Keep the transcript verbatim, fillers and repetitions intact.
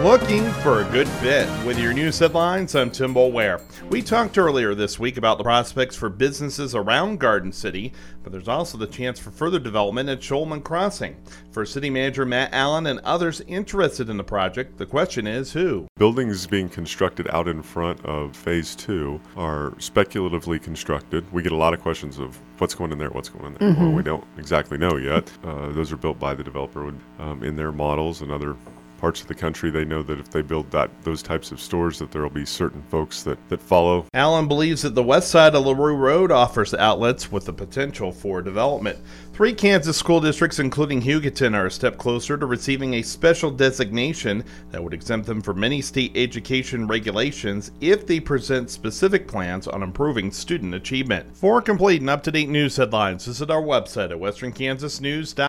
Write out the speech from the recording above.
Looking for a good fit. With your news headlines, I'm Tim Boulware. We talked earlier this week about the prospects for businesses around Garden City, but there's also the chance for further development at Shulman Crossing. For City Manager Matt Allen and others interested in the project, the question is who? Buildings being constructed out in front of Phase two are speculatively constructed. We get a lot of questions of what's going in there, what's going in there. Mm-hmm. Well, we don't exactly know yet. Uh, those are built by the developer um, in their models and other parts of the country. They know that if they build that those types of stores that there will be certain folks that, that follow. Allen believes that the west side of LaRue Road offers outlets with the potential for development. Three Kansas school districts, including Hugoton, are a step closer to receiving a special designation that would exempt them from many state education regulations if they present specific plans on improving student achievement. For complete and up-to-date news headlines, visit our website at western kansas news dot com.